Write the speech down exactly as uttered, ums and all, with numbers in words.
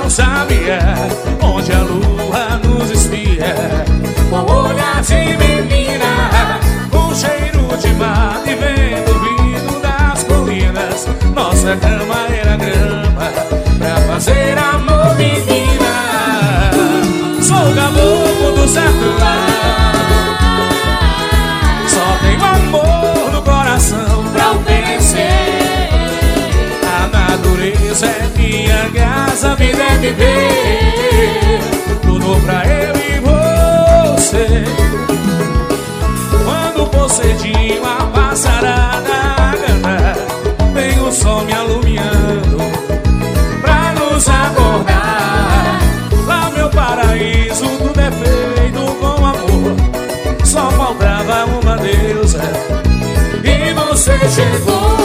sabia onde a lua nos espia, com olhar de menina, com cheiro de mar e vento vindo das colinas. Nossa cama era grama pra fazer amor, menina. Sou caboclo do sertão, só tenho amor no coração pra oferecer. A natureza é minha casa, a vida é viver, tudo pra eu e você. Quando for cedinho a passarada canta, tem o sol me alumiando pra nos acordar. Lá meu paraíso tudo é feito com amor, só faltava uma deusa e você chegou.